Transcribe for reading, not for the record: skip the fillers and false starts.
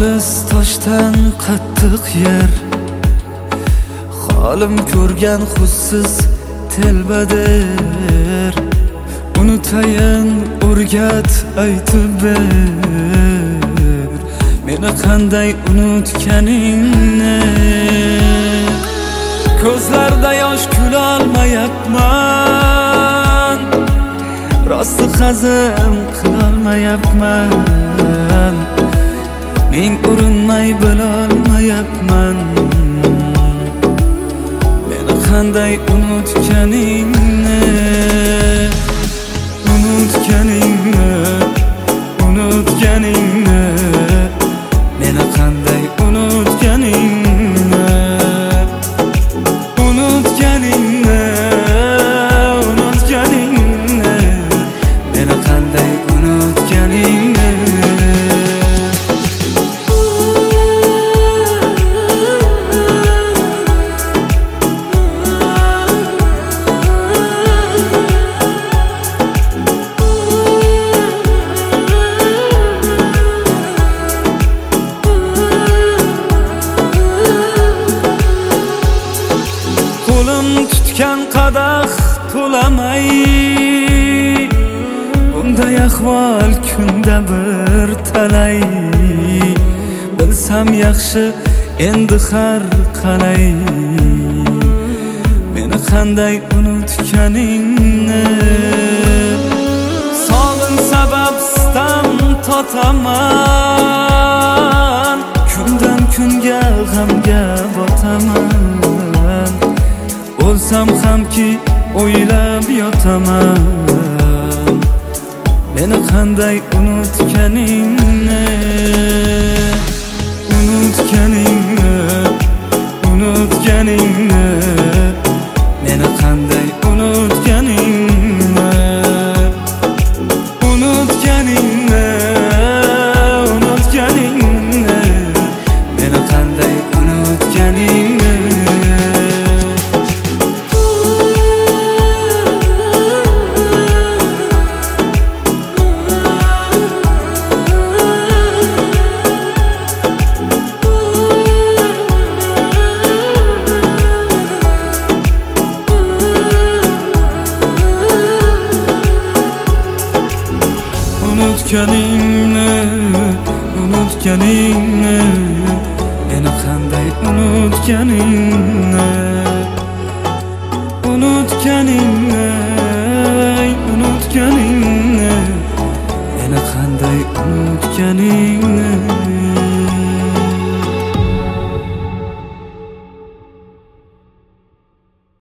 olis toshdan qattiq yer, holim ko'rgan xussiz telbadir. Unutayin o'rgat aytib ber, meni qanday unutganingni. Ko'zlarda yosh kulolmayapman, rosti hazm qilolmayapman. Men urinmay bilolmayapman, meni qanday unutganingni. Unutganingni, unutganingni, meni qanday unutganingni. Unutganingni, unutganingni, meni qanday unutganingni. Qo'lim tutgan qadah to'lamay, bunday ahvol kunda bir talay. Bilsam yaxshi endi har qalay, meni qanday unutganingni. Sog'in sabab sitam totaman, kundan kunga g'amga botaman. O'lsam hamki o'ylab yotaman, meni qanday unutganingni. Unutganingni, unutganingni, meni qanday unutganingni. Unutganingni, unutganingni, meni qanday unutganingni. Unutganingni, unutganingni, meni qanday unutganingni. Unutganingni, unutganingni, meni qanday unutganingni.